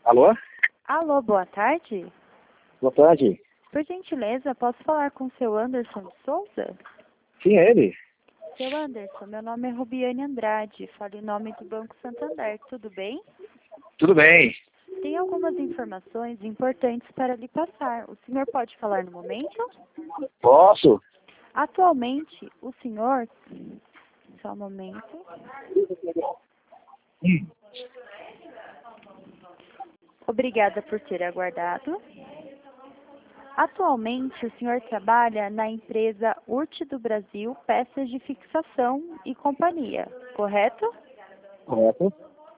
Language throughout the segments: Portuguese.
Alô? Alô, boa tarde. Boa tarde. Por gentileza, posso falar com o seu Anderson de Souza? Sim, é ele? Seu Anderson, meu nome é Rubiane Andrade, falo em nome do Banco Santander, tudo bem? Tudo bem. Tem algumas informações importantes para lhe passar. O senhor pode falar no momento? Posso? Atualmente, o senhor... Só um momento. Obrigada por ter aguardado. Atualmente, o senhor trabalha na empresa URT do Brasil, Peças de Fixação e Companhia, correto? Correto.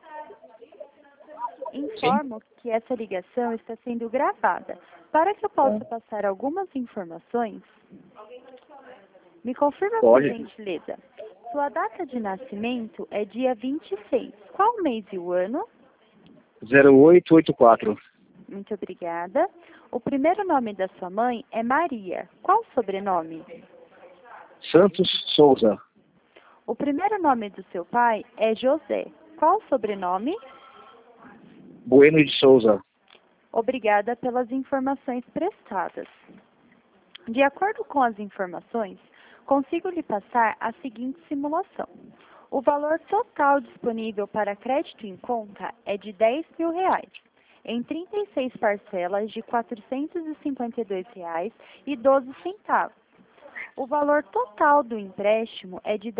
Informo que essa ligação está sendo gravada. Para que eu possa passar algumas informações, me confirma por Pode. gentileza. Sua data de nascimento é dia 26. Qual o mês e o ano? 0884. Muito obrigada. O primeiro nome da sua mãe é Maria. Qual o sobrenome? Santos Souza. O primeiro nome do seu pai é José. Qual o sobrenome? Bueno de Souza. Obrigada pelas informações prestadas. De acordo com as informações, consigo lhe passar a seguinte simulação. O valor total disponível para crédito em conta é de R$10.000, em 36 parcelas de R$452,12. O valor total do empréstimo é de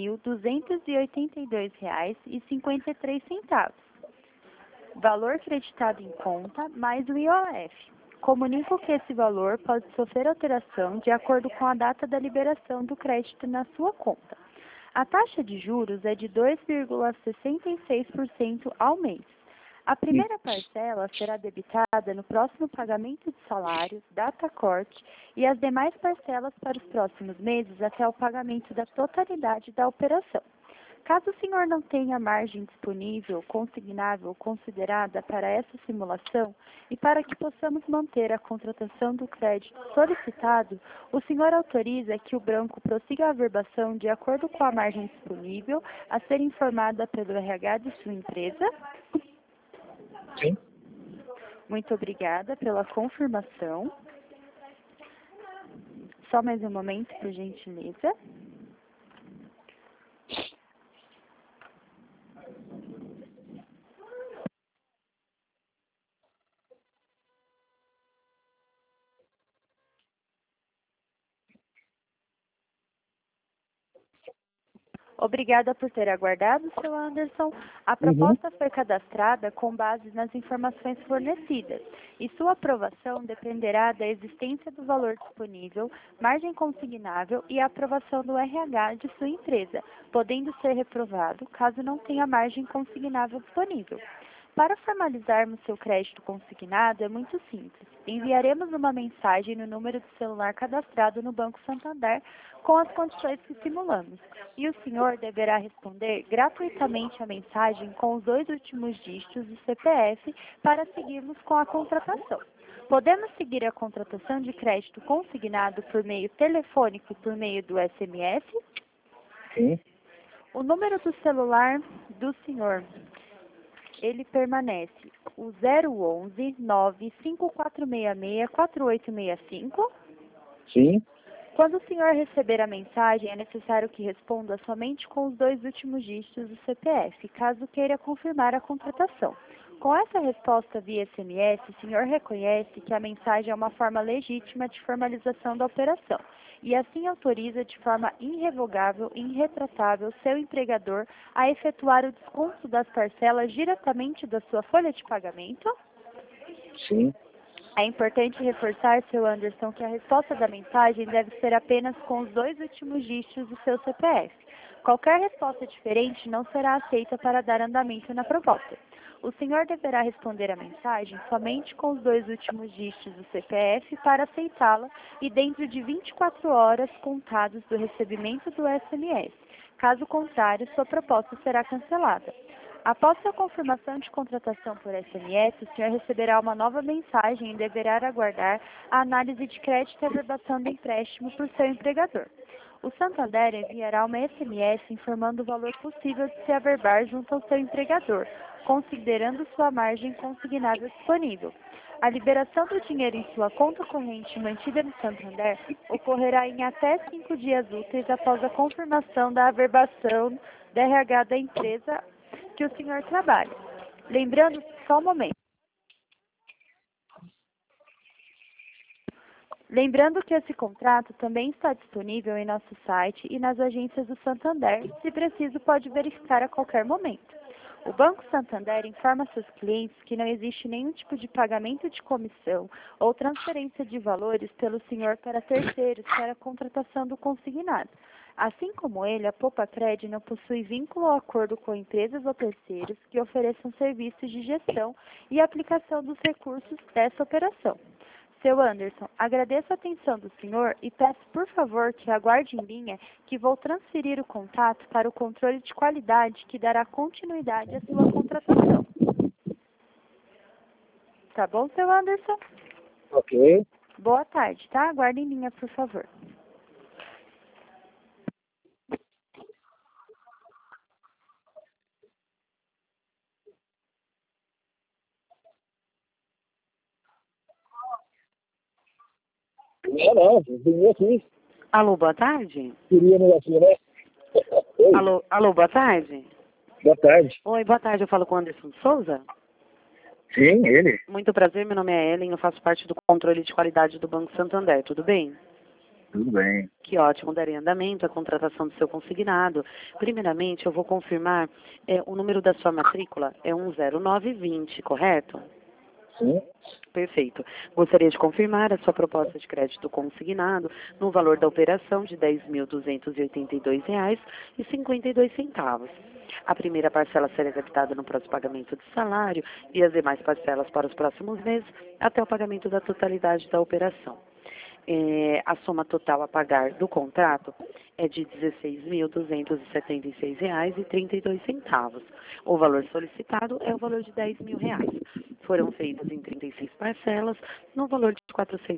R$10.282,53. Valor creditado em conta mais o IOF. Comunico que esse valor pode sofrer alteração de acordo com a data da liberação do crédito na sua conta. A taxa de juros é de 2,66% ao mês. A primeira parcela será debitada no próximo pagamento de salários, data corte, e as demais parcelas para os próximos meses até o pagamento da totalidade da operação. Caso o senhor não tenha margem disponível, consignável, considerada para essa simulação e para que possamos manter a contratação do crédito solicitado, o senhor autoriza que o banco prossiga a averbação de acordo com a margem disponível a ser informada pelo RH de sua empresa? Sim. Muito obrigada pela confirmação. Só mais um momento, por gentileza. Obrigada por ter aguardado, seu Anderson. A proposta foi cadastrada com base nas informações fornecidas e sua aprovação dependerá da existência do valor disponível, margem consignável e a aprovação do RH de sua empresa, podendo ser reprovado caso não tenha margem consignável disponível. Para formalizarmos seu crédito consignado é muito simples. Enviaremos uma mensagem no número de celular cadastrado no Banco Santander com as condições que simulamos. E o senhor deverá responder gratuitamente a mensagem com os 2 últimos dígitos do CPF para seguirmos com a contratação. Podemos seguir a contratação de crédito consignado por meio telefônico e por meio do SMS? Sim. O número do celular do senhor, ele permanece o 011 95466 4865. Sim. Quando o senhor receber a mensagem, é necessário que responda somente com os 2 últimos dígitos do CPF, caso queira confirmar a contratação. Com essa resposta via SMS, o senhor reconhece que a mensagem é uma forma legítima de formalização da operação e assim autoriza de forma irrevogável e irretratável seu empregador a efetuar o desconto das parcelas diretamente da sua folha de pagamento? Sim. É importante reforçar, seu Anderson, que a resposta da mensagem deve ser apenas com os 2 últimos dígitos do seu CPF. Qualquer resposta diferente não será aceita para dar andamento na proposta. O senhor deverá responder a mensagem somente com os 2 últimos dígitos do CPF para aceitá-la e dentro de 24 horas contados do recebimento do SMS. Caso contrário, sua proposta será cancelada. Após sua confirmação de contratação por SMS, o senhor receberá uma nova mensagem e deverá aguardar a análise de crédito e averbação do empréstimo por seu empregador. O Santander enviará uma SMS informando o valor possível de se averbar junto ao seu empregador, considerando sua margem consignável disponível. A liberação do dinheiro em sua conta corrente mantida no Santander ocorrerá em até 5 dias úteis após a confirmação da averbação da RH da empresa que o senhor trabalha. Lembrando, só um momento. Lembrando que esse contrato também está disponível em nosso site e nas agências do Santander. Se preciso, pode verificar a qualquer momento. O Banco Santander informa seus clientes que não existe nenhum tipo de pagamento de comissão ou transferência de valores pelo senhor para terceiros para a contratação do consignado. Assim como ele, a Poupa-Cred não possui vínculo ou acordo com empresas ou terceiros que ofereçam serviços de gestão e aplicação dos recursos dessa operação. Seu Anderson, agradeço a atenção do senhor e peço, por favor, que aguarde em linha que vou transferir o contato para o controle de qualidade que dará continuidade à sua contratação. Tá bom, seu Anderson? Ok. Boa tarde, tá? Aguarde em linha, por favor. Não, vim aqui. Alô, boa tarde? Queria no aqui, né? Oi, Alô, boa tarde? boa tarde. Oi, boa tarde, eu falo com o Anderson Souza. Sim, ele. Muito prazer, meu nome é Ellen, eu faço parte do controle de qualidade do Banco Santander, tudo bem? Tudo bem. Que ótimo, darei andamento à contratação do seu consignado. Primeiramente, eu vou confirmar o número da sua matrícula, é 10920, correto? Sim. Perfeito. Gostaria de confirmar a sua proposta de crédito consignado no valor da operação de R$ 10.282,52. A primeira parcela será debitada no próximo pagamento de salário e as demais parcelas para os próximos meses até o pagamento da totalidade da operação. A soma total a pagar do contrato é de R$ 16.276,32. O valor solicitado é o valor de R$ 10.000. Foram feitas em 36 parcelas, no valor de R$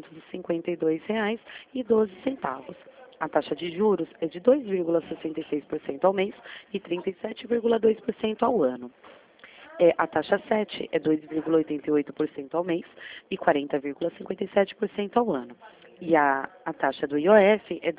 452,12. A taxa de juros é de 2,66% ao mês e 37,2% ao ano. A taxa 7 é 2,88% ao mês e 40,57% ao ano. E a taxa do IOF é R$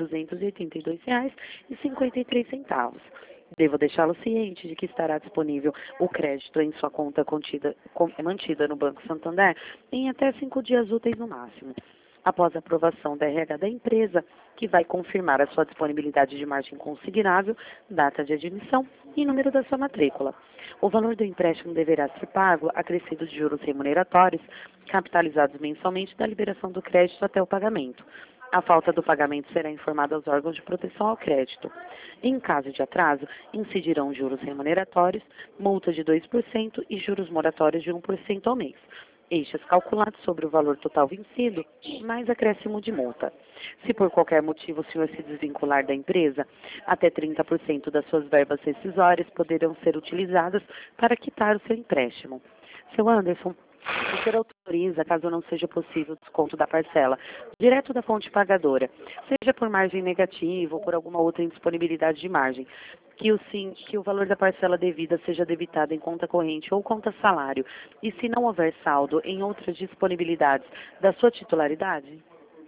282,53. Devo deixá-lo ciente de que estará disponível o crédito em sua conta mantida no Banco Santander em até 5 dias úteis no máximo. Após a aprovação da RH da empresa, que vai confirmar a sua disponibilidade de margem consignável, data de admissão e número da sua matrícula. O valor do empréstimo deverá ser pago acrescido de juros remuneratórios, capitalizados mensalmente da liberação do crédito até o pagamento. A falta do pagamento será informada aos órgãos de proteção ao crédito. Em caso de atraso, incidirão juros remuneratórios, multa de 2% e juros moratórios de 1% ao mês. Estes calculados sobre o valor total vencido, mais acréscimo de multa. Se por qualquer motivo o senhor se desvincular da empresa, até 30% das suas verbas rescisórias poderão ser utilizadas para quitar o seu empréstimo. Seu Anderson, o senhor autoriza, caso não seja possível o desconto da parcela, direto da fonte pagadora, seja por margem negativa ou por alguma outra indisponibilidade de margem, que o valor da parcela devida seja debitado em conta corrente ou conta salário, e se não houver saldo em outras disponibilidades da sua titularidade?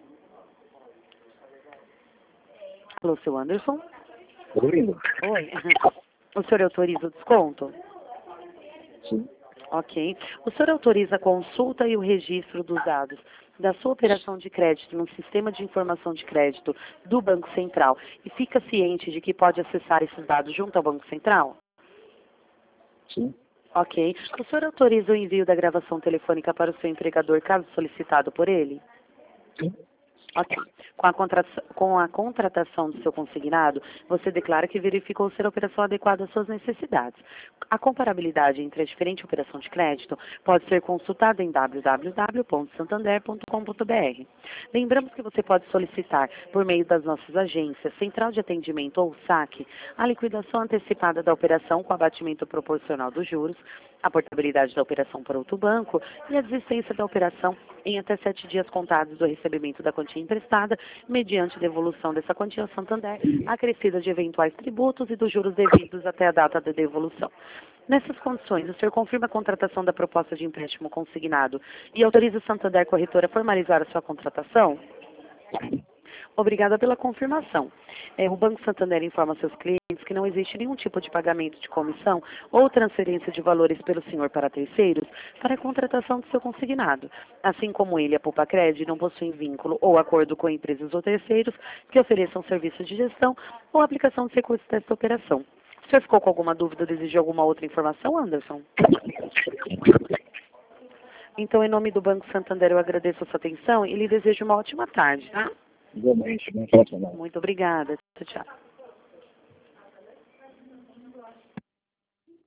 Alô, seu Anderson? Oi. Oi. O senhor autoriza o desconto? Sim. Ok. O senhor autoriza a consulta e o registro dos dados da sua operação de crédito no sistema de informação de crédito do Banco Central e fica ciente de que pode acessar esses dados junto ao Banco Central? Sim. Ok. O senhor autoriza o envio da gravação telefônica para o seu empregador, caso solicitado por ele? Sim. Ok. Com a contratação do seu consignado, você declara que verificou ser a operação adequada às suas necessidades. A comparabilidade entre a diferente operação de crédito pode ser consultada em www.santander.com.br. Lembramos que você pode solicitar, por meio das nossas agências, Central de Atendimento ou SAC, a liquidação antecipada da operação com abatimento proporcional dos juros, a portabilidade da operação para outro banco e a desistência da operação em até 7 dias contados do recebimento da quantia emprestada, mediante devolução dessa quantia ao Santander, acrescida de eventuais tributos e dos juros devidos até a data da devolução. Nessas condições, o senhor confirma a contratação da proposta de empréstimo consignado e autoriza o Santander Corretora a formalizar a sua contratação? Obrigada pela confirmação. O Banco Santander informa seus clientes que não existe nenhum tipo de pagamento de comissão ou transferência de valores pelo senhor para terceiros para a contratação do seu consignado. Assim como ele, a Poupa-Cred, não possui vínculo ou acordo com empresas ou terceiros que ofereçam serviços de gestão ou aplicação de recursos desta operação. O senhor ficou com alguma dúvida ou deseja alguma outra informação, Anderson? Então, em nome do Banco Santander, eu agradeço a sua atenção e lhe desejo uma ótima tarde, tá? Igualmente, bom final de semana. Muito obrigada. Tchau, tchau.